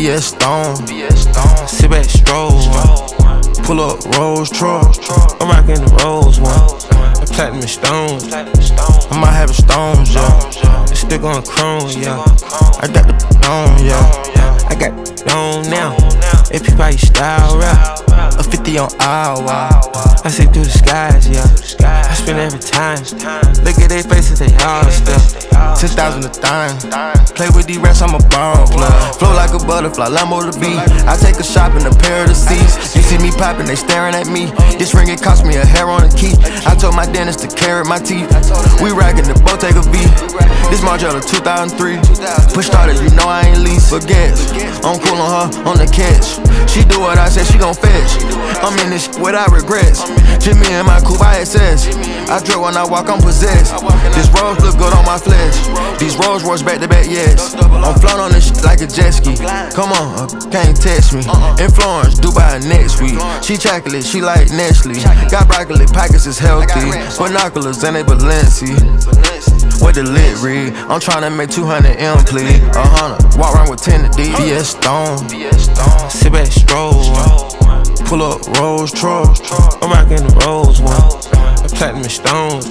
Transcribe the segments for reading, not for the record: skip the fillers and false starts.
VS Stone, sit back, stroll, pull up Rolls Royce, I'm rockin' the Rolls one, platinum and stones, I might have a stones, yeah, it's still going chrome, yeah, I got the on, yeah, I got it on now, if you buy your style rap, a 50 on hour, I see through the skies, yeah, I spend every time, look at their faces, they all stuff, 10,000 a time, play with these rats, I'm a bomb plug, flow like a butterfly, Lambo the beat, I take a shot in a pair of the seats, you see me popping, they staring at me, this ring it cost me a hair on a key, I told my dentist to carrot my teeth, we rockin' the Bottega V, this Margiela 2003, push started, you know I ain't lease, forget, I'm cool on her, on the catch, she do what I said, she gon' fetch, I'm in this without regrets, Jimmy and my coupe ISS, I drill when I walk, I'm possessed, this rose look good on my flesh, these Rolls Royce back to back, yes, I'm floating on this shit like a jet ski, come on, can't test me, in Florence, Dubai next week, she chocolate, she like Nestle, got broccoli, pockets is healthy, binoculars and they Balenci, with the lit read, I'm tryna make 200 M please, 100, walk around with 10 to D, VS Stone, sit back, stroll, pull up Rolls Royce, I'm rockin' the Rolls one, platinum and stones,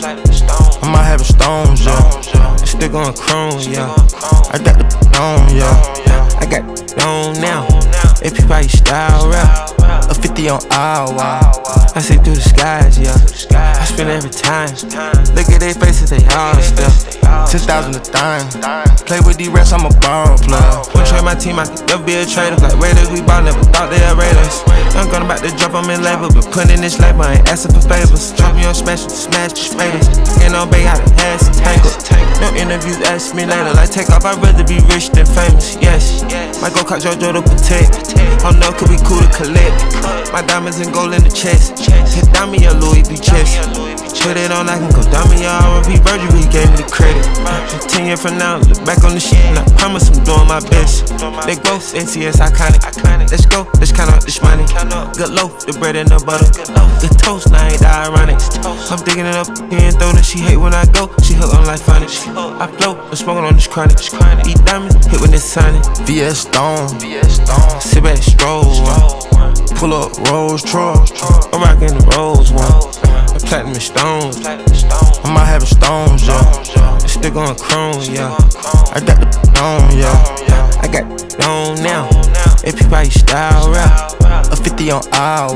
I might have a stones, yeah, it's still going chrome, yeah, I got the on, yeah, I got it on now, if you buy your style rap, a 50 on hour, I see through the skies, yeah, I spend every time, look at their faces, they all stuff, 10,000 a time, play with these rats, I'm a bomb plug, won't trade my team, I could never be a trader, like Raiders, we ball, never thought they had Raiders, I'm gonna about to drop, I'm in label, but putting in this label, I ain't asking for favors, drop me on smash the Raiders, ain't no bait, I done had some tangle, no interviews, ask me later, like take off, I'd rather be rich than famous, yes, might go catch JoJo to protect, oh no, could be cool to collect, my diamonds and gold in the chest, hit down me a Louis V chest, put it on, I can go down me a R&B Virgil, he gave me the credit, 10 years from now, look back on the shit, and I promise I'm doing my best, big boss, NCS iconic, let's go, let's count up this money, good loaf, the bread and the butter, the toast, now ain't that ironic, I'm digging it up, here and throw that, she hate when I go, she hook on like phonics, I float, I'm smoking on this chronic, eat diamonds, hit when it's signing, VS Stone, sit back, stroll, pull up Rolls Royce, I'm rockin' the Rolls one, platinum and stones, I might have a stones, yeah, it's still going chrome, yeah, I got the on, yeah, I got it on now, if you buy your style rap, a 50 on hour,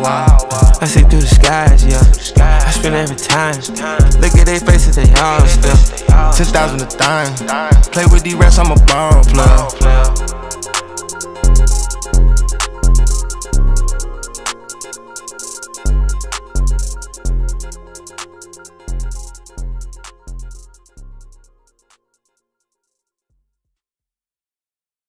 I see through the skies, yeah, I spend every time, look at their faces, they all stuff, 10,000 a time, play with these rats, I'm a bomb plug.